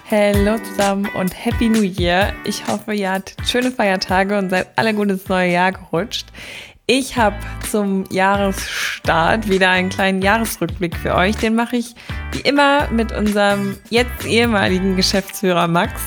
Hallo zusammen und Happy New Year. Ich hoffe, ihr hattet schöne Feiertage und seid alle gut ins neue Jahr gerutscht. Ich habe zum Jahresstart wieder einen kleinen Jahresrückblick für euch. Den mache ich wie immer mit unserem jetzt ehemaligen Geschäftsführer Max.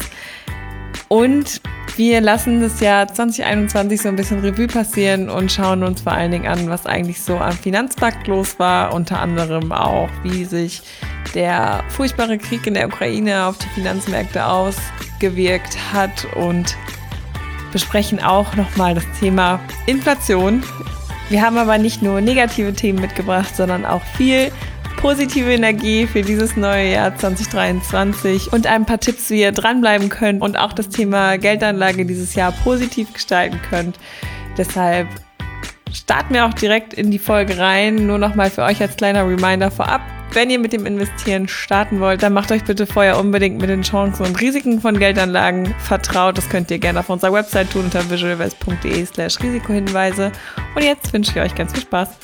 Und wir lassen das Jahr 2021 so ein bisschen Revue passieren und schauen uns vor allen Dingen an, was eigentlich so am Finanzmarkt los war. Unter anderem auch, wie sich der furchtbare Krieg in der Ukraine auf die Finanzmärkte ausgewirkt hat und besprechen auch nochmal das Thema Inflation. Wir haben aber nicht nur negative Themen mitgebracht, sondern auch viel positive Energie für dieses neue Jahr 2023 und ein paar Tipps, wie ihr dranbleiben könnt und auch das Thema Geldanlage dieses Jahr positiv gestalten könnt. Deshalb starten wir auch direkt in die Folge rein. Nur nochmal für euch als kleiner Reminder vorab. Wenn ihr mit dem Investieren starten wollt, dann macht euch bitte vorher unbedingt mit den Chancen und Risiken von Geldanlagen vertraut. Das könnt ihr gerne auf unserer Website tun unter visualvest.de/Risikohinweise. Und jetzt wünsche ich euch ganz viel Spaß.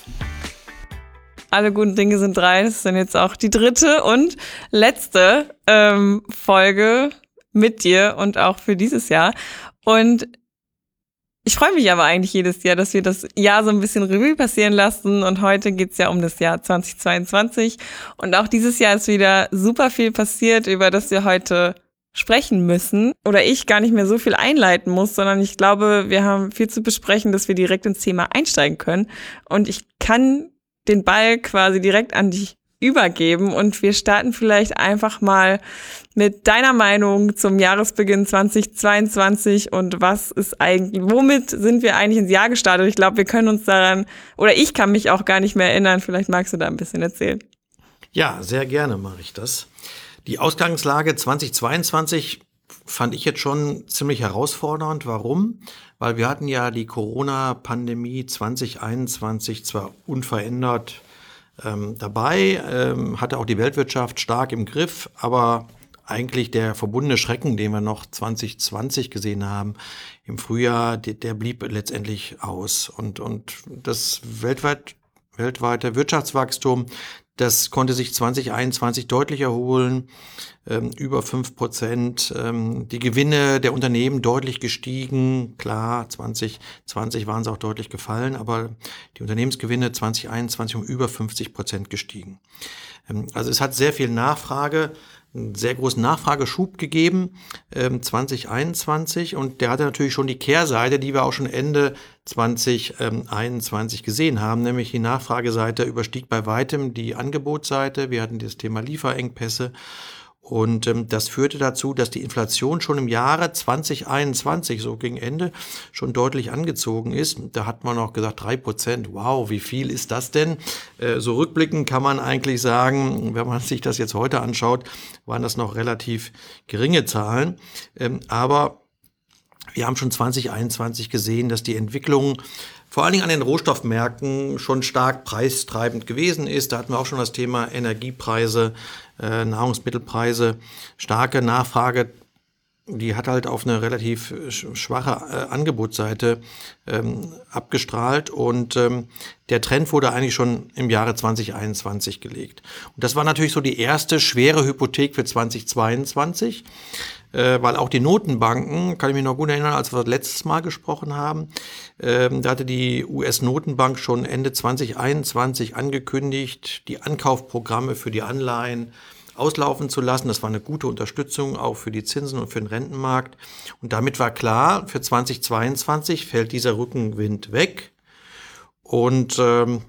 Alle guten Dinge sind drei. Das ist dann jetzt auch die dritte und letzte Folge mit dir und auch für dieses Jahr. Und ich freue mich aber eigentlich jedes Jahr, dass wir das Jahr so ein bisschen Revue passieren lassen. Und heute geht's ja um das Jahr 2022. Und auch dieses Jahr ist wieder super viel passiert, über das wir heute sprechen müssen. Oder ich gar nicht mehr so viel einleiten muss, sondern ich glaube, wir haben viel zu besprechen, dass wir direkt ins Thema einsteigen können. Und ich kann den Ball quasi direkt an dich übergeben und wir starten vielleicht einfach mal mit deiner Meinung zum Jahresbeginn 2022 und womit sind wir eigentlich ins Jahr gestartet? Ich glaube, wir können uns daran, oder ich kann mich auch gar nicht mehr erinnern, vielleicht magst du da ein bisschen erzählen. Ja, sehr gerne mache ich das. Die Ausgangslage 2022 fand ich jetzt schon ziemlich herausfordernd. Warum? Weil wir hatten ja die Corona-Pandemie 2021 zwar unverändert dabei, hatte auch die Weltwirtschaft stark im Griff, aber eigentlich der verbundene Schrecken, den wir noch 2020 gesehen haben im Frühjahr, der blieb letztendlich aus. Und das weltweite Wirtschaftswachstum, das konnte sich 2021 deutlich erholen, über 5%. Die Gewinne der Unternehmen deutlich gestiegen. Klar, 2020 waren sie auch deutlich gefallen, aber die Unternehmensgewinne 2021 um über 50% gestiegen. Also es hat sehr viel Nachfrage, einen sehr großen Nachfrageschub gegeben 2021 und der hatte natürlich schon die Kehrseite, die wir auch schon Ende 2021 gesehen haben, nämlich die Nachfrageseite überstieg bei weitem die Angebotsseite. Wir hatten das Thema Lieferengpässe und das führte dazu, dass die Inflation schon im Jahre 2021, so gegen Ende, schon deutlich angezogen ist. Da hat man auch gesagt 3%, wow, wie viel ist das denn? So rückblickend kann man eigentlich sagen, wenn man sich das jetzt heute anschaut, waren das noch relativ geringe Zahlen. Aber wir haben schon 2021 gesehen, dass die Entwicklung vor allen Dingen an den Rohstoffmärkten schon stark preistreibend gewesen ist. Da hatten wir auch schon das Thema Energiepreise, Nahrungsmittelpreise, starke Nachfrage. Die hat halt auf eine relativ schwache Angebotsseite abgestrahlt und der Trend wurde eigentlich schon im Jahre 2021 gelegt. Und das war natürlich so die erste schwere Hypothek für 2022, weil auch die Notenbanken, kann ich mich noch gut erinnern, als wir das letztes Mal gesprochen haben, da hatte die US-Notenbank schon Ende 2021 angekündigt, die Ankaufprogramme für die Anleihen auslaufen zu lassen. Das war eine gute Unterstützung auch für die Zinsen und für den Rentenmarkt. Und damit war klar, für 2022 fällt dieser Rückenwind weg. Und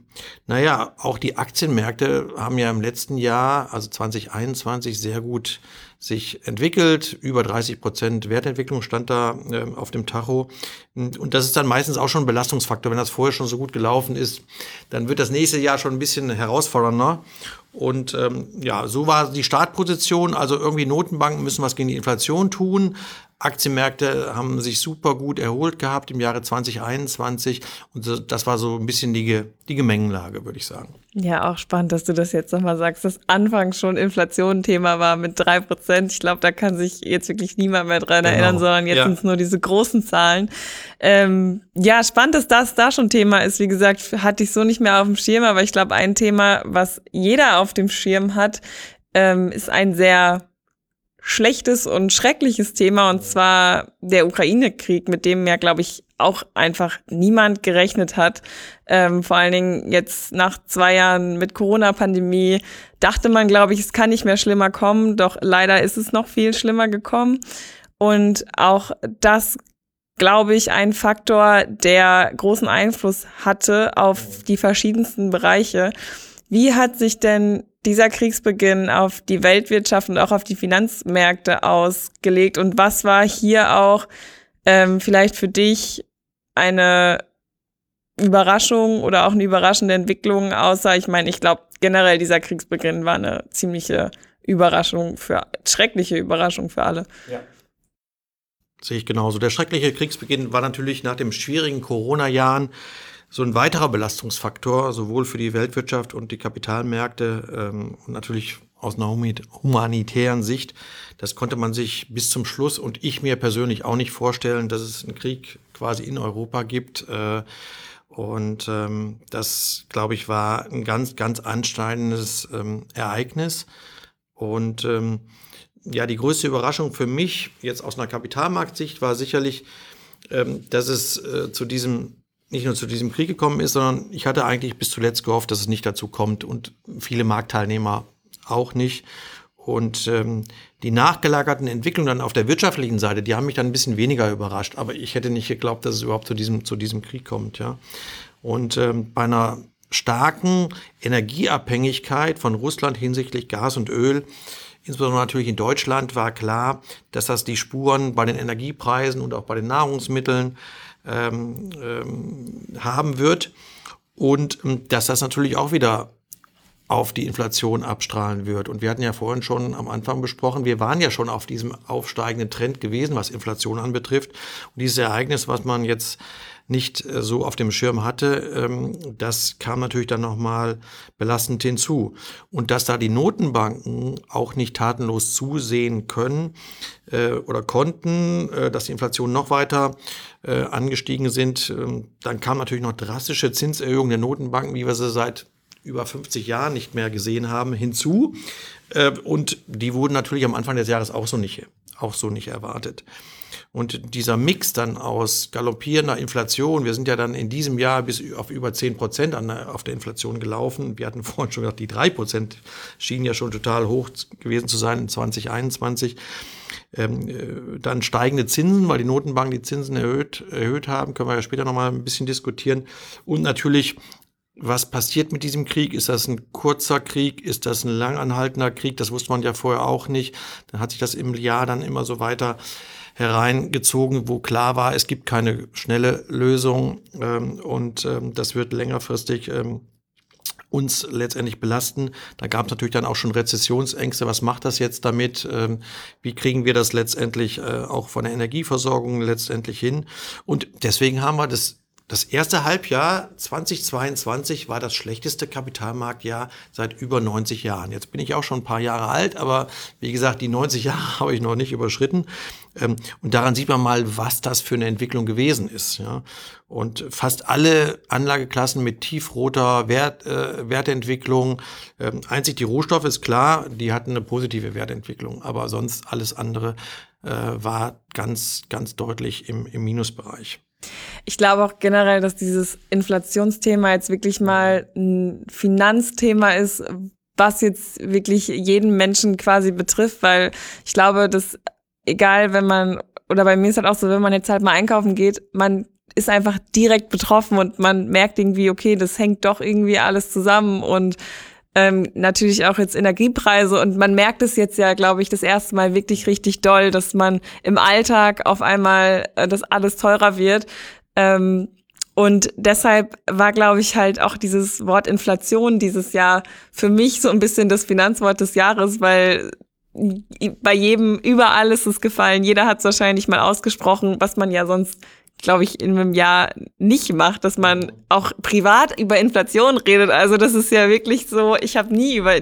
auch die Aktienmärkte haben ja im letzten Jahr, also 2021, sehr gut sich entwickelt. Über 30% Wertentwicklung stand da auf dem Tacho. Und das ist dann meistens auch schon ein Belastungsfaktor. Wenn das vorher schon so gut gelaufen ist, dann wird das nächste Jahr schon ein bisschen herausfordernder. Und so war die Startposition. Also irgendwie Notenbanken müssen was gegen die Inflation tun. Aktienmärkte haben sich super gut erholt gehabt im Jahre 2021 und das war so ein bisschen die Gemengenlage, würde ich sagen. Ja, auch spannend, dass du das jetzt nochmal sagst, dass anfangs schon Inflation ein Thema war mit 3%. Ich glaube, da kann sich jetzt wirklich niemand mehr dran erinnern, sondern jetzt sind es nur diese großen Zahlen. Spannend, dass das da schon Thema ist. Wie gesagt, hatte ich so nicht mehr auf dem Schirm, aber ich glaube, ein Thema, was jeder auf dem Schirm hat, ist ein sehr schlechtes und schreckliches Thema, und zwar der Ukraine-Krieg, mit dem ja, glaube ich, auch einfach niemand gerechnet hat. Vor allen Dingen jetzt nach 2 Jahren mit Corona-Pandemie dachte man, glaube ich, es kann nicht mehr schlimmer kommen, doch leider ist es noch viel schlimmer gekommen. Und auch das, glaube ich, ein Faktor, der großen Einfluss hatte auf die verschiedensten Bereiche. Wie hat sich denn dieser Kriegsbeginn auf die Weltwirtschaft und auch auf die Finanzmärkte ausgelegt? Und was war hier auch vielleicht für dich eine Überraschung oder auch eine überraschende Entwicklung, außer, ich meine, ich glaube, generell dieser Kriegsbeginn war eine ziemliche schreckliche Überraschung für alle. Ja. Sehe ich genauso. Der schreckliche Kriegsbeginn war natürlich nach den schwierigen Corona-Jahren so ein weiterer Belastungsfaktor, sowohl für die Weltwirtschaft und die Kapitalmärkte und natürlich aus einer humanitären Sicht. Das konnte man sich bis zum Schluss und ich mir persönlich auch nicht vorstellen, dass es einen Krieg quasi in Europa gibt. Und das, glaube ich, war ein ganz, ganz ansteigendes Ereignis. Und ja, die größte Überraschung für mich jetzt aus einer Kapitalmarktsicht war sicherlich, dass es nicht nur zu diesem Krieg gekommen ist, sondern ich hatte eigentlich bis zuletzt gehofft, dass es nicht dazu kommt und viele Marktteilnehmer auch nicht. Und die nachgelagerten Entwicklungen dann auf der wirtschaftlichen Seite, die haben mich dann ein bisschen weniger überrascht. Aber ich hätte nicht geglaubt, dass es überhaupt zu diesem Krieg kommt. Ja. Und bei einer starken Energieabhängigkeit von Russland hinsichtlich Gas und Öl, insbesondere natürlich in Deutschland, war klar, dass das die Spuren bei den Energiepreisen und auch bei den Nahrungsmitteln haben wird und dass das natürlich auch wieder auf die Inflation abstrahlen wird. Und wir hatten ja vorhin schon am Anfang besprochen, wir waren ja schon auf diesem aufsteigenden Trend gewesen, was Inflation anbetrifft. Und dieses Ereignis, was man jetzt nicht so auf dem Schirm hatte, das kam natürlich dann nochmal belastend hinzu. Und dass da die Notenbanken auch nicht tatenlos zusehen können oder konnten, dass die Inflation noch weiter angestiegen sind, dann kam natürlich noch drastische Zinserhöhungen der Notenbanken, wie wir sie seit über 50 Jahren nicht mehr gesehen haben, hinzu. Und die wurden natürlich am Anfang des Jahres auch so nicht erwartet. Und dieser Mix dann aus galoppierender Inflation, wir sind ja dann in diesem Jahr bis auf über 10% auf der Inflation gelaufen. Wir hatten vorhin schon gesagt, die 3% schienen ja schon total hoch gewesen zu sein in 2021. Dann steigende Zinsen, weil die Notenbanken die Zinsen erhöht haben, können wir ja später nochmal ein bisschen diskutieren. Und natürlich, was passiert mit diesem Krieg? Ist das ein kurzer Krieg? Ist das ein langanhaltender Krieg? Das wusste man ja vorher auch nicht. Dann hat sich das im Jahr dann immer so weiter hereingezogen, wo klar war, es gibt keine schnelle Lösung und das wird längerfristig uns letztendlich belasten. Da gab es natürlich dann auch schon Rezessionsängste. Was macht das jetzt damit? Wie kriegen wir das letztendlich auch von der Energieversorgung letztendlich hin? Und deswegen haben wir das erste Halbjahr 2022 war das schlechteste Kapitalmarktjahr seit über 90 Jahren. Jetzt bin ich auch schon ein paar Jahre alt, aber wie gesagt, die 90 Jahre habe ich noch nicht überschritten. Und daran sieht man mal, was das für eine Entwicklung gewesen ist. Ja. Und fast alle Anlageklassen mit tiefroter Wertentwicklung, einzig die Rohstoffe ist klar, die hatten eine positive Wertentwicklung, aber sonst alles andere war ganz, ganz deutlich im Minusbereich. Ich glaube auch generell, dass dieses Inflationsthema jetzt wirklich mal ein Finanzthema ist, was jetzt wirklich jeden Menschen quasi betrifft, weil ich glaube, dass egal, oder bei mir ist halt auch so, wenn man jetzt halt mal einkaufen geht, man ist einfach direkt betroffen und man merkt irgendwie, okay, das hängt doch irgendwie alles zusammen und natürlich auch jetzt Energiepreise und man merkt es jetzt ja, glaube ich, das erste Mal wirklich richtig doll, dass man im Alltag auf einmal das alles teurer wird. Und deshalb war, glaube ich, halt auch dieses Wort Inflation dieses Jahr für mich so ein bisschen das Finanzwort des Jahres, weil bei jedem überall ist es gefallen. Jeder hat es wahrscheinlich mal ausgesprochen, was man ja sonst, glaube ich, in einem Jahr nicht macht, dass man auch privat über Inflation redet. Also das ist ja wirklich so, ich habe nie über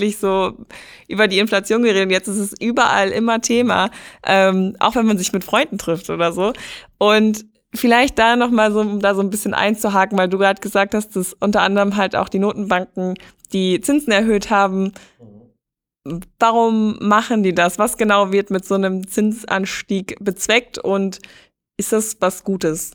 die Inflation geredet. Jetzt ist es überall immer Thema, auch wenn man sich mit Freunden trifft oder so. Und vielleicht da nochmal so, um da so ein bisschen einzuhaken, weil du gerade gesagt hast, dass unter anderem halt auch die Notenbanken die Zinsen erhöht haben. Warum machen die das? Was genau wird mit so einem Zinsanstieg bezweckt und ist das was Gutes?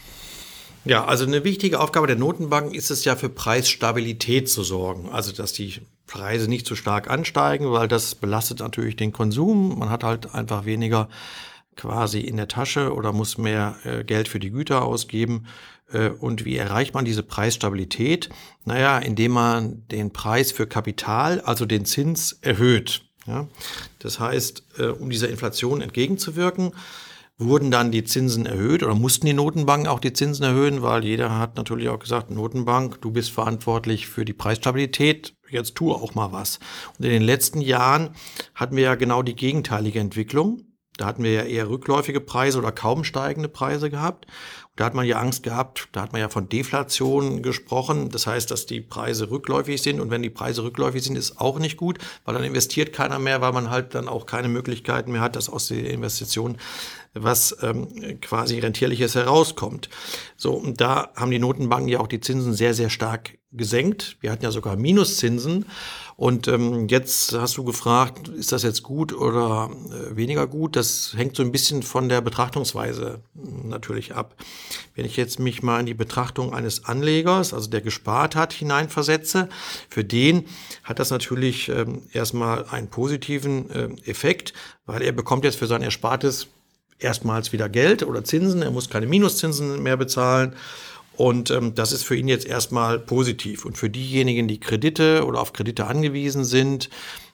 Ja, also eine wichtige Aufgabe der Notenbank ist es ja, für Preisstabilität zu sorgen. Also dass die Preise nicht zu stark ansteigen, weil das belastet natürlich den Konsum. Man hat halt einfach weniger quasi in der Tasche oder muss mehr Geld für die Güter ausgeben. Und wie erreicht man diese Preisstabilität? Naja, indem man den Preis für Kapital, also den Zins, erhöht. Ja? Das heißt, um dieser Inflation entgegenzuwirken, wurden dann die Zinsen erhöht oder mussten die Notenbanken auch die Zinsen erhöhen, weil jeder hat natürlich auch gesagt, Notenbank, du bist verantwortlich für die Preisstabilität, jetzt tu auch mal was. Und in den letzten Jahren hatten wir ja genau die gegenteilige Entwicklung. Da hatten wir ja eher rückläufige Preise oder kaum steigende Preise gehabt. Und da hat man ja Angst gehabt, da hat man ja von Deflation gesprochen. Das heißt, dass die Preise rückläufig sind. Und wenn die Preise rückläufig sind, ist auch nicht gut, weil dann investiert keiner mehr, weil man halt dann auch keine Möglichkeiten mehr hat, dass aus der Investition was quasi Rentierliches herauskommt. So, und da haben die Notenbanken ja auch die Zinsen sehr, sehr stark gesenkt. Wir hatten ja sogar Minuszinsen. Und jetzt hast du gefragt, ist das jetzt gut oder weniger gut? Das hängt so ein bisschen von der Betrachtungsweise natürlich ab. Wenn ich jetzt mich mal in die Betrachtung eines Anlegers, also der gespart hat, hineinversetze, für den hat das natürlich erstmal einen positiven Effekt, weil er bekommt jetzt für sein Erspartes erstmals wieder Geld oder Zinsen. Er muss keine Minuszinsen mehr bezahlen. Und das ist für ihn jetzt erstmal positiv. Und für diejenigen, die Kredite oder auf Kredite angewiesen sind,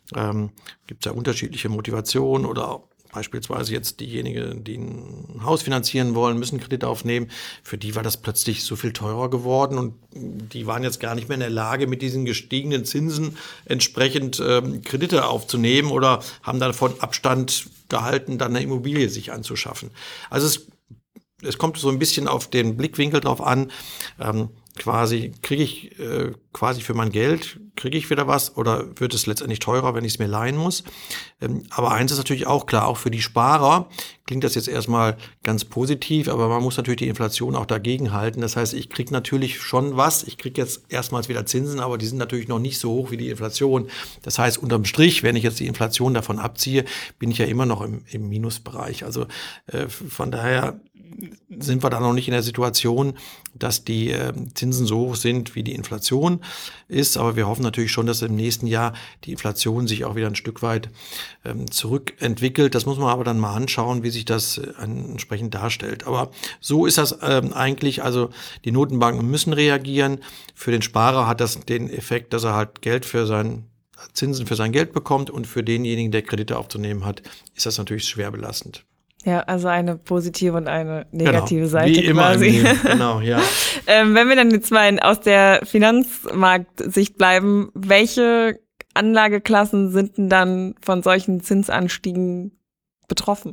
gibt es ja unterschiedliche Motivationen oder beispielsweise jetzt diejenigen, die ein Haus finanzieren wollen, müssen Kredite aufnehmen. Für die war das plötzlich so viel teurer geworden und die waren jetzt gar nicht mehr in der Lage, mit diesen gestiegenen Zinsen entsprechend Kredite aufzunehmen oder haben davon Abstand gehalten, dann eine Immobilie sich anzuschaffen. Also es kommt so ein bisschen auf den Blickwinkel drauf an, quasi kriege ich quasi für mein Geld, kriege ich wieder was oder wird es letztendlich teurer, wenn ich es mir leihen muss. Aber eins ist natürlich auch klar, auch für die Sparer klingt das jetzt erstmal ganz positiv, aber man muss natürlich die Inflation auch dagegen halten. Das heißt, ich kriege natürlich schon was, ich kriege jetzt erstmals wieder Zinsen, aber die sind natürlich noch nicht so hoch wie die Inflation. Das heißt, unterm Strich, wenn ich jetzt die Inflation davon abziehe, bin ich ja immer noch im Minusbereich. Also von daher sind wir da noch nicht in der Situation, dass die Zinsen so hoch sind, wie die Inflation ist. Aber wir hoffen natürlich schon, dass im nächsten Jahr die Inflation sich auch wieder ein Stück weit zurückentwickelt. Das muss man aber dann mal anschauen, wie sich das entsprechend darstellt. Aber so ist das eigentlich. Also die Notenbanken müssen reagieren. Für den Sparer hat das den Effekt, dass er halt Zinsen für sein Geld bekommt. Und für denjenigen, der Kredite aufzunehmen hat, ist das natürlich schwer belastend. Ja, also eine positive und eine negative genau, Seite wie immer quasi. im Leben. Genau, ja. Wenn wir dann jetzt mal aus der Finanzmarktsicht bleiben, welche Anlageklassen sind denn dann von solchen Zinsanstiegen betroffen?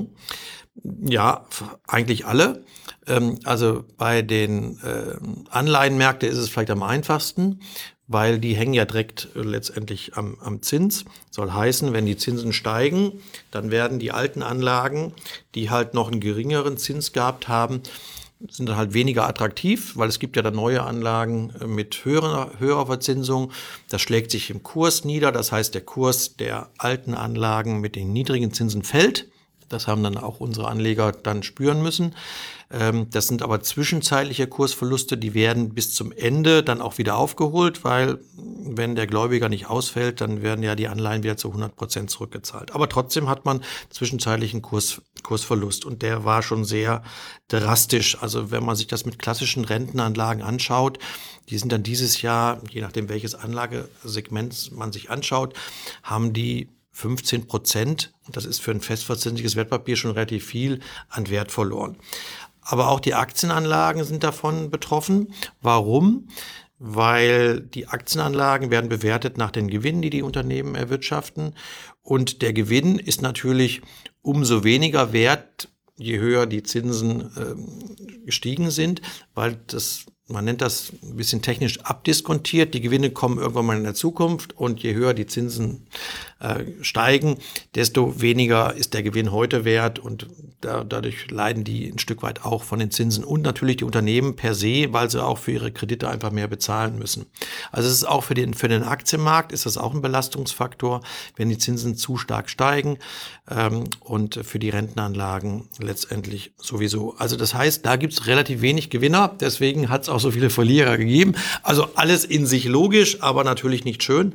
Ja, eigentlich alle. Also bei den Anleihenmärkten ist es vielleicht am einfachsten, weil die hängen ja direkt letztendlich am Zins. Soll heißen, wenn die Zinsen steigen, dann werden die alten Anlagen, die halt noch einen geringeren Zins gehabt haben, sind dann halt weniger attraktiv, weil es gibt ja dann neue Anlagen mit höherer Verzinsung. Das schlägt sich im Kurs nieder. Das heißt, der Kurs der alten Anlagen mit den niedrigen Zinsen fällt. Das haben dann auch unsere Anleger dann spüren müssen. Das sind aber zwischenzeitliche Kursverluste, die werden bis zum Ende dann auch wieder aufgeholt, weil wenn der Gläubiger nicht ausfällt, dann werden ja die Anleihen wieder zu 100% zurückgezahlt. Aber trotzdem hat man zwischenzeitlichen Kursverlust und der war schon sehr drastisch. Also wenn man sich das mit klassischen Rentenanlagen anschaut, die sind dann dieses Jahr, je nachdem welches Anlagesegment man sich anschaut, haben die 15%, und das ist für ein festverzinsliches Wertpapier schon relativ viel, an Wert verloren. Aber auch die Aktienanlagen sind davon betroffen. Warum? Weil die Aktienanlagen werden bewertet nach den Gewinnen, die die Unternehmen erwirtschaften. Und der Gewinn ist natürlich umso weniger wert, je höher die Zinsen gestiegen sind, weil man nennt das ein bisschen technisch abdiskontiert. Die Gewinne kommen irgendwann mal in der Zukunft und je höher die Zinsen steigen, desto weniger ist der Gewinn heute wert und dadurch leiden die ein Stück weit auch von den Zinsen und natürlich die Unternehmen per se, weil sie auch für ihre Kredite einfach mehr bezahlen müssen. Also es ist auch für den Aktienmarkt ist das auch ein Belastungsfaktor, wenn die Zinsen zu stark steigen und für die Rentenanlagen letztendlich sowieso. Also das heißt, da gibt es relativ wenig Gewinner, deswegen hat es auch so viele Verlierer gegeben. Also alles in sich logisch, aber natürlich nicht schön.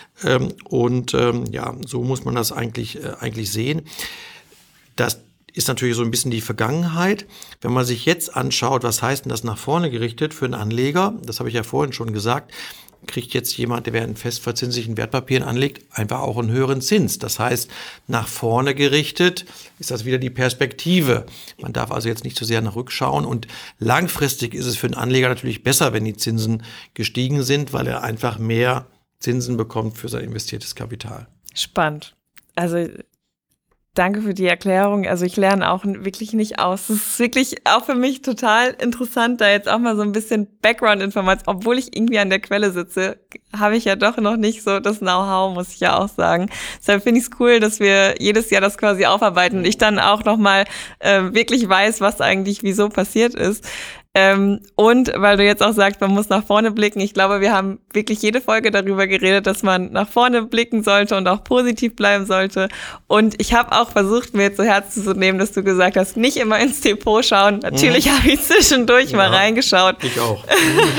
So muss man das eigentlich sehen. Das ist natürlich so ein bisschen die Vergangenheit. Wenn man sich jetzt anschaut, was heißt denn das nach vorne gerichtet für einen Anleger, das habe ich ja vorhin schon gesagt, kriegt jetzt jemand, der in festverzinslichen Wertpapieren anlegt, einfach auch einen höheren Zins. Das heißt, nach vorne gerichtet ist das wieder die Perspektive. Man darf also jetzt nicht zu sehr nach rückschauen und langfristig ist es für einen Anleger natürlich besser, wenn die Zinsen gestiegen sind, weil er einfach mehr Zinsen bekommt für sein investiertes Kapital. Spannend. Also danke für die Erklärung. Also ich lerne auch wirklich nicht aus. Es ist wirklich auch für mich total interessant, da jetzt auch mal so ein bisschen Background-Information, obwohl ich irgendwie an der Quelle sitze, habe ich ja doch noch nicht so das Know-how, muss ich ja auch sagen. Deshalb finde ich es cool, dass wir jedes Jahr das quasi aufarbeiten und ich dann auch nochmal wirklich weiß, was eigentlich wieso passiert ist. Und weil du jetzt auch sagst, man muss nach vorne blicken. Ich glaube, wir haben wirklich jede Folge darüber geredet, dass man nach vorne blicken sollte und auch positiv bleiben sollte. Und ich habe auch versucht, mir zu Herzen zu nehmen, dass du gesagt hast, nicht immer ins Depot schauen. Natürlich habe ich zwischendurch mal reingeschaut. Ich auch.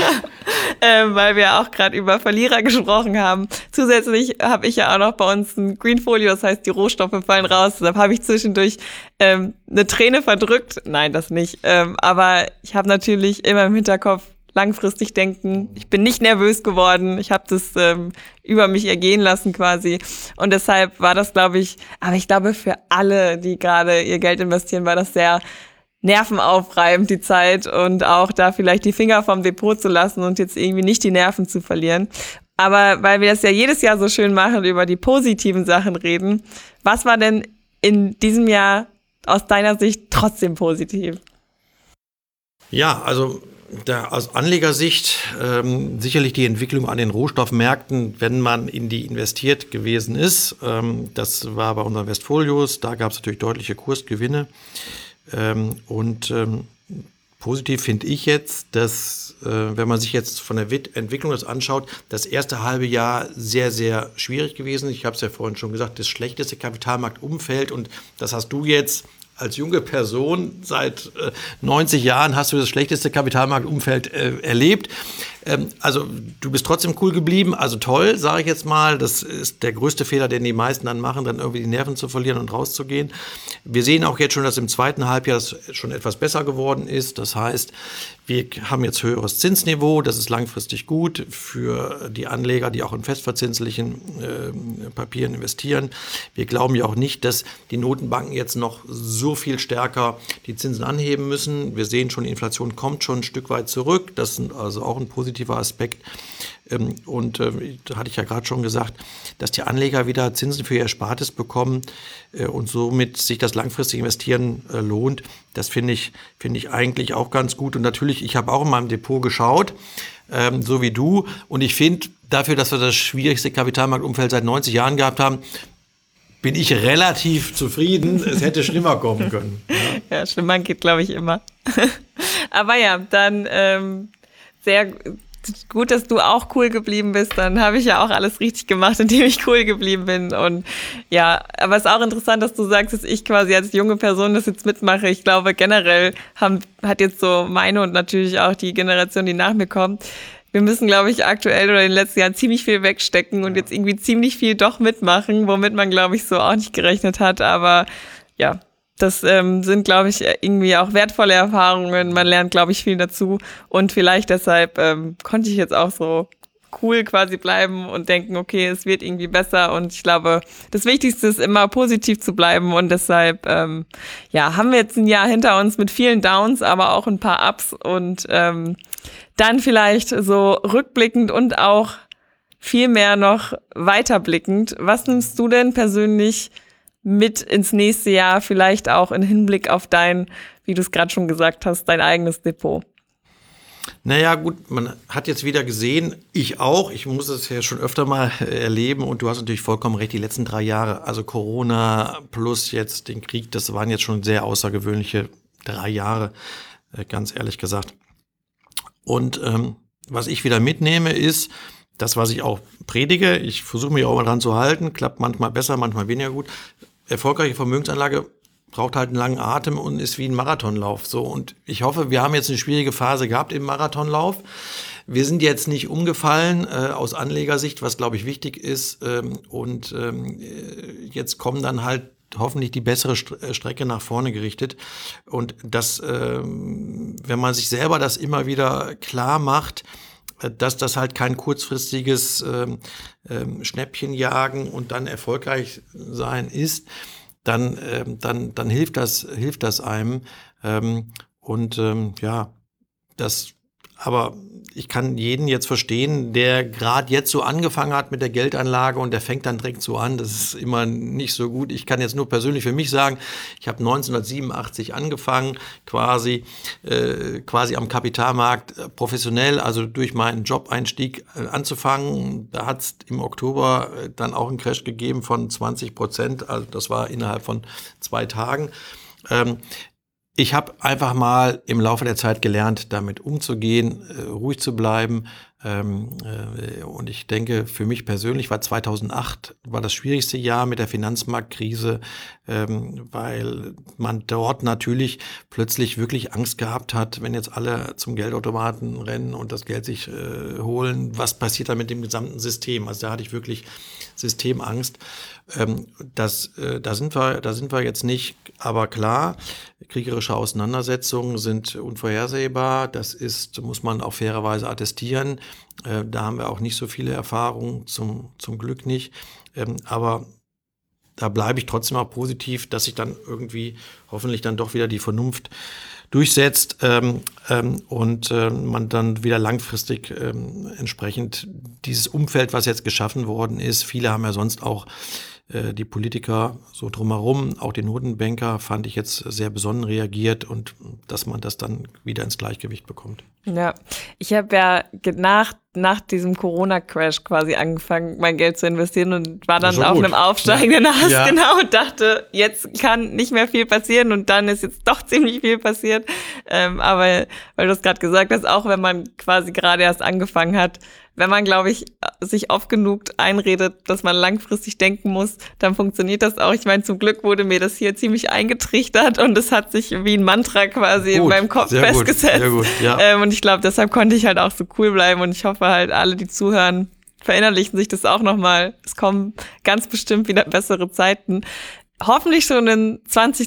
Weil wir auch gerade über Verlierer gesprochen haben. Zusätzlich habe ich ja auch noch bei uns ein Greenfolio, das heißt, die Rohstoffe fallen raus. Deshalb habe ich zwischendurch eine Träne verdrückt. Nein, das nicht. Aber ich habe natürlich immer im Hinterkopf, langfristig denken. Ich bin nicht nervös geworden. Ich habe das über mich ergehen lassen quasi. Und deshalb war das, glaube ich, aber ich glaube für alle, die gerade ihr Geld investieren, war das sehr nervenaufreibend, die Zeit, und auch da vielleicht die Finger vom Depot zu lassen und jetzt irgendwie nicht die Nerven zu verlieren. Aber weil wir das ja jedes Jahr so schön machen, über die positiven Sachen reden, was war denn in diesem Jahr aus deiner Sicht trotzdem positiv? Ja, also aus Anlegersicht sicherlich die Entwicklung an den Rohstoffmärkten, wenn man in die investiert gewesen ist. Das war bei unseren Westfolios, da gab es natürlich deutliche Kursgewinne. Positiv finde ich jetzt, dass, wenn man sich jetzt von der Entwicklung das anschaut, das erste halbe Jahr sehr, sehr schwierig gewesen. Ich habe es ja vorhin schon gesagt, das schlechteste Kapitalmarktumfeld, und das hast du jetzt als junge Person seit 90 Jahren hast du das schlechteste Kapitalmarktumfeld erlebt. Also du bist trotzdem cool geblieben, also toll, sage ich jetzt mal. Das ist der größte Fehler, den die meisten dann machen, dann irgendwie die Nerven zu verlieren und rauszugehen. Wir sehen auch jetzt schon, dass im zweiten Halbjahr das schon etwas besser geworden ist. Das heißt, wir haben jetzt höheres Zinsniveau. Das ist langfristig gut für die Anleger, die auch in festverzinslichen Papieren investieren. Wir glauben ja auch nicht, dass die Notenbanken jetzt noch so viel stärker die Zinsen anheben müssen. Wir sehen schon, die Inflation kommt schon ein Stück weit zurück. Das ist also auch ein positiver Aspekt. Da hatte ich ja gerade schon gesagt, dass die Anleger wieder Zinsen für ihr Erspartes bekommen und somit sich das langfristige Investieren lohnt. Das finde ich eigentlich auch ganz gut. Und natürlich, ich habe auch in meinem Depot geschaut, so wie du. Und ich finde, dafür, dass wir das schwierigste Kapitalmarktumfeld seit 90 Jahren gehabt haben, bin ich relativ zufrieden. Es hätte schlimmer kommen können. Ja, schlimmer geht, glaube ich, immer. Aber ja, dann sehr gut, dass du auch cool geblieben bist. Dann habe ich ja auch alles richtig gemacht, indem ich cool geblieben bin. Und ja, aber es ist auch interessant, dass du sagst, dass ich quasi als junge Person das jetzt mitmache. Ich glaube, generell hat jetzt so meine und natürlich auch die Generation, die nach mir kommt, wir müssen, glaube ich, aktuell oder in den letzten Jahren ziemlich viel wegstecken und jetzt irgendwie ziemlich viel doch mitmachen, womit man, glaube ich, so auch nicht gerechnet hat. Aber ja, das sind, glaube ich, irgendwie auch wertvolle Erfahrungen. Man lernt, glaube ich, viel dazu. Und vielleicht deshalb konnte ich jetzt auch so cool quasi bleiben und denken, okay, es wird irgendwie besser. Und ich glaube, das Wichtigste ist immer positiv zu bleiben. Und deshalb, haben wir jetzt ein Jahr hinter uns mit vielen Downs, aber auch ein paar Ups. Und dann vielleicht so rückblickend und auch viel mehr noch weiterblickend. Was nimmst du denn persönlich mit ins nächste Jahr, vielleicht auch in Hinblick auf dein, wie du es gerade schon gesagt hast, dein eigenes Depot? Naja, gut, man hat jetzt wieder gesehen, ich auch, ich muss es ja schon öfter mal erleben und du hast natürlich vollkommen recht, die letzten 3 Jahre, also Corona plus jetzt den Krieg, das waren jetzt schon sehr außergewöhnliche 3 Jahre, ganz ehrlich gesagt. Und was ich wieder mitnehme, ist das, was ich auch predige. Ich versuche mich auch mal dran zu halten, klappt manchmal besser, manchmal weniger gut. Erfolgreiche Vermögensanlage braucht halt einen langen Atem und ist wie ein Marathonlauf. So, und ich hoffe, wir haben jetzt eine schwierige Phase gehabt im Marathonlauf. Wir sind jetzt nicht umgefallen aus Anlegersicht, was, glaube ich, wichtig ist. Jetzt kommen dann halt hoffentlich die bessere Strecke nach vorne gerichtet. Und das, wenn man sich selber das immer wieder klar macht, dass das halt kein kurzfristiges Schnäppchenjagen und dann erfolgreich sein ist, dann hilft das einem. Aber ich kann jeden jetzt verstehen, der gerade jetzt so angefangen hat mit der Geldanlage und der fängt dann direkt so an. Das ist immer nicht so gut. Ich kann jetzt nur persönlich für mich sagen, ich habe 1987 angefangen, quasi am Kapitalmarkt professionell, also durch meinen Job-Einstieg anzufangen. Da hat es im Oktober dann auch einen Crash gegeben von 20%. Also das war innerhalb von 2 Tagen. Ich habe einfach mal im Laufe der Zeit gelernt, damit umzugehen, ruhig zu bleiben. Und ich denke, für mich persönlich war 2008 das schwierigste Jahr mit der Finanzmarktkrise, weil man dort natürlich plötzlich wirklich Angst gehabt hat, wenn jetzt alle zum Geldautomaten rennen und das Geld sich holen, was passiert dann mit dem gesamten System? Also da hatte ich wirklich Systemangst. Da sind wir jetzt nicht, aber klar, kriegerische Auseinandersetzungen sind unvorhersehbar. Das muss man auch fairerweise attestieren. Da haben wir auch nicht so viele Erfahrungen, zum Glück nicht. Aber da bleibe ich trotzdem auch positiv, dass sich dann irgendwie hoffentlich dann doch wieder die Vernunft durchsetzt und man dann wieder langfristig entsprechend dieses Umfeld, was jetzt geschaffen worden ist. Viele haben ja sonst auch die Politiker so drumherum, auch die Notenbanker, fand ich jetzt sehr besonnen reagiert und dass man das dann wieder ins Gleichgewicht bekommt. Ja, ich habe ja nach diesem Corona-Crash quasi angefangen, mein Geld zu investieren und war dann auf einem aufsteigenden Ast, genau, und dachte, jetzt kann nicht mehr viel passieren und dann ist jetzt doch ziemlich viel passiert. Aber weil du es gerade gesagt hast, auch wenn man quasi gerade erst angefangen hat, wenn man, glaube ich, sich oft genug einredet, dass man langfristig denken muss, dann funktioniert das auch. Ich meine, zum Glück wurde mir das hier ziemlich eingetrichtert und es hat sich wie ein Mantra quasi in meinem Kopf festgesetzt. Sehr gut, ja. Und ich glaube, deshalb konnte ich halt auch so cool bleiben und ich hoffe halt, alle, die zuhören, verinnerlichen sich das auch nochmal. Es kommen ganz bestimmt wieder bessere Zeiten. Hoffentlich schon in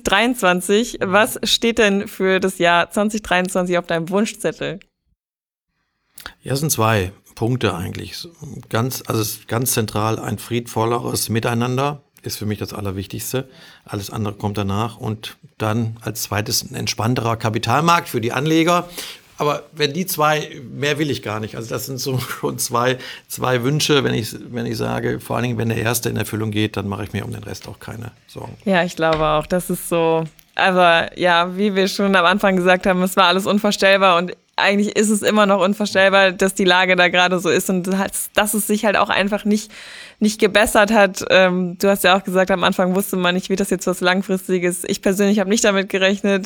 2023. Was steht denn für das Jahr 2023 auf deinem Wunschzettel? Ja, es sind 2 Punkte eigentlich. Ganz zentral ein friedvolleres Miteinander ist für mich das Allerwichtigste. Alles andere kommt danach. Und dann als zweites ein entspannterer Kapitalmarkt für die Anleger. Aber wenn die 2, mehr will ich gar nicht. Also das sind so schon zwei Wünsche, wenn ich sage, vor allen Dingen, wenn der erste in Erfüllung geht, dann mache ich mir um den Rest auch keine Sorgen. Ja, ich glaube auch, das ist so, aber ja, wie wir schon am Anfang gesagt haben, es war alles unvorstellbar und eigentlich ist es immer noch unvorstellbar, dass die Lage da gerade so ist und dass es sich halt auch einfach nicht gebessert hat. Du hast ja auch gesagt, am Anfang wusste man nicht, wie das jetzt was Langfristiges. Ich persönlich habe nicht damit gerechnet,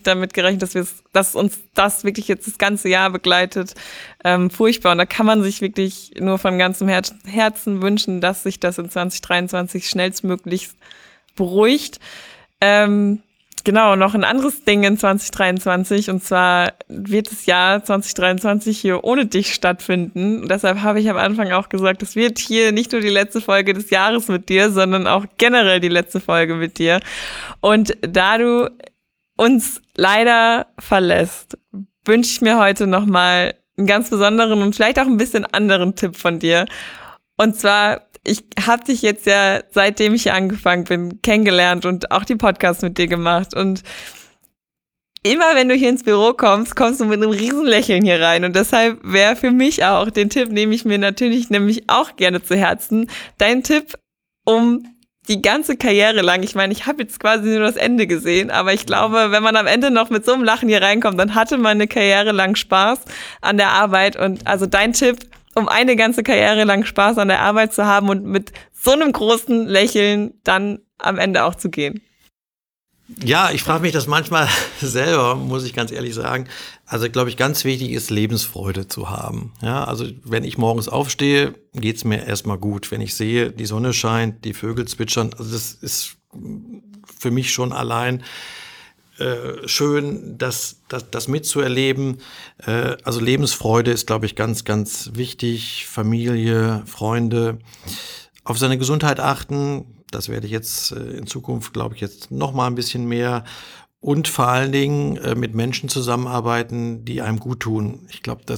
dass uns das wirklich jetzt das ganze Jahr begleitet. Furchtbar. Und da kann man sich wirklich nur von ganzem Herzen wünschen, dass sich das in 2023 schnellstmöglich beruhigt. Genau, noch ein anderes Ding in 2023 und zwar wird das Jahr 2023 hier ohne dich stattfinden. Und deshalb habe ich am Anfang auch gesagt, es wird hier nicht nur die letzte Folge des Jahres mit dir, sondern auch generell die letzte Folge mit dir. Und da du uns leider verlässt, wünsche ich mir heute nochmal einen ganz besonderen und vielleicht auch ein bisschen anderen Tipp von dir. Und zwar, ich habe dich jetzt ja, seitdem ich hier angefangen bin, kennengelernt und auch die Podcasts mit dir gemacht. Und immer wenn du hier ins Büro kommst, kommst du mit einem riesen Lächeln hier rein. Und deshalb wäre für mich auch, den Tipp nehme ich mir natürlich nämlich auch gerne zu Herzen, dein Tipp, um die ganze Karriere lang, ich meine, ich habe jetzt quasi nur das Ende gesehen, aber ich glaube, wenn man am Ende noch mit so einem Lachen hier reinkommt, dann hatte man eine Karriere lang Spaß an der Arbeit. Und also dein Tipp, um eine ganze Karriere lang Spaß an der Arbeit zu haben und mit so einem großen Lächeln dann am Ende auch zu gehen. Ja, ich frage mich das manchmal selber, muss ich ganz ehrlich sagen. Also, glaube ich, ganz wichtig ist, Lebensfreude zu haben. Ja, also, wenn ich morgens aufstehe, geht's mir erstmal gut. Wenn ich sehe, die Sonne scheint, die Vögel zwitschern, also das ist für mich schon allein schön, das mitzuerleben. Also, Lebensfreude ist, glaube ich, ganz, ganz wichtig. Familie, Freunde, auf seine Gesundheit achten. Das werde ich jetzt in Zukunft, glaube ich, jetzt noch mal ein bisschen mehr. Und vor allen Dingen mit Menschen zusammenarbeiten, die einem gut tun. Ich glaube,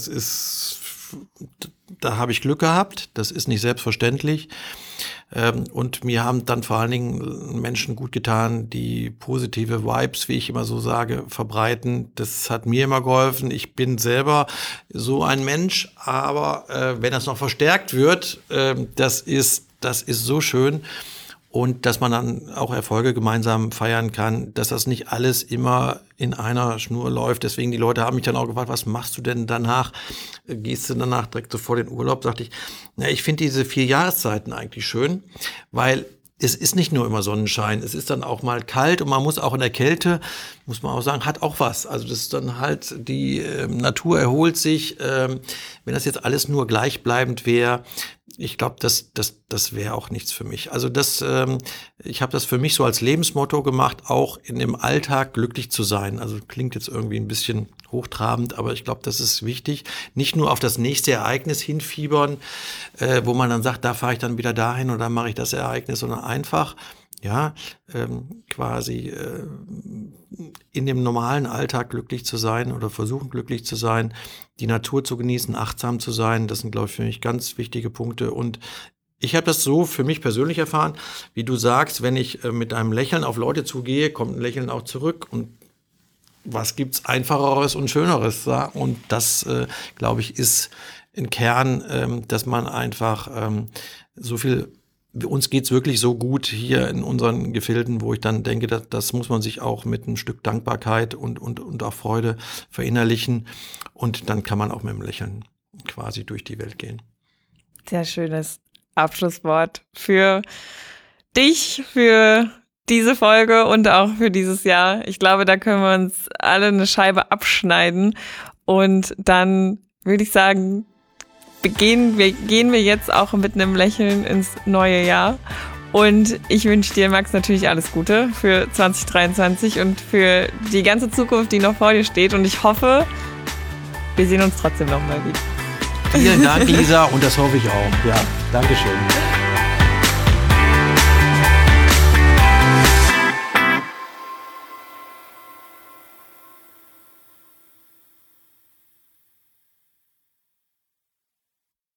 da habe ich Glück gehabt. Das ist nicht selbstverständlich. Und mir haben dann vor allen Dingen Menschen gut getan, die positive Vibes, wie ich immer so sage, verbreiten. Das hat mir immer geholfen. Ich bin selber so ein Mensch, aber wenn das noch verstärkt wird, das ist so schön. Und dass man dann auch Erfolge gemeinsam feiern kann, dass das nicht alles immer in einer Schnur läuft. Deswegen, die Leute haben mich dann auch gefragt, was machst du denn danach? Gehst du danach direkt sofort in den Urlaub? Sagte ich, ich finde diese 4 Jahreszeiten eigentlich schön, weil es ist nicht nur immer Sonnenschein, es ist dann auch mal kalt und man muss auch in der Kälte, muss man auch sagen, hat auch was. Also das ist dann halt, die Natur erholt sich. Wenn das jetzt alles nur gleichbleibend wäre, ich glaube, das wäre auch nichts für mich. Also ich habe das für mich so als Lebensmotto gemacht, auch in dem Alltag glücklich zu sein. Also klingt jetzt irgendwie ein bisschen hochtrabend, aber ich glaube, das ist wichtig. Nicht nur auf das nächste Ereignis hinfiebern, wo man dann sagt, da fahre ich dann wieder dahin oder dann mache ich das Ereignis, sondern einfach quasi in dem normalen Alltag glücklich zu sein oder versuchen glücklich zu sein, die Natur zu genießen, achtsam zu sein. Das sind, glaube ich, für mich ganz wichtige Punkte. Und ich habe das so für mich persönlich erfahren, wie du sagst, wenn ich mit einem Lächeln auf Leute zugehe, kommt ein Lächeln auch zurück. Und was gibt's Einfacheres und Schöneres? Ja? Und das, glaube ich, ist im Kern, dass man einfach so viel. Uns geht's wirklich so gut hier in unseren Gefilden, wo ich dann denke, das muss man sich auch mit ein Stück Dankbarkeit und auch Freude verinnerlichen. Und dann kann man auch mit dem Lächeln quasi durch die Welt gehen. Sehr schönes Abschlusswort für dich, für diese Folge und auch für dieses Jahr. Ich glaube, da können wir uns alle eine Scheibe abschneiden. Und dann würde ich sagen, gehen wir jetzt auch mit einem Lächeln ins neue Jahr. Und ich wünsche dir, Max, natürlich alles Gute für 2023 und für die ganze Zukunft, die noch vor dir steht. Und ich hoffe, wir sehen uns trotzdem noch mal wieder. Vielen Dank, Lisa, und das hoffe ich auch. Ja, Dankeschön.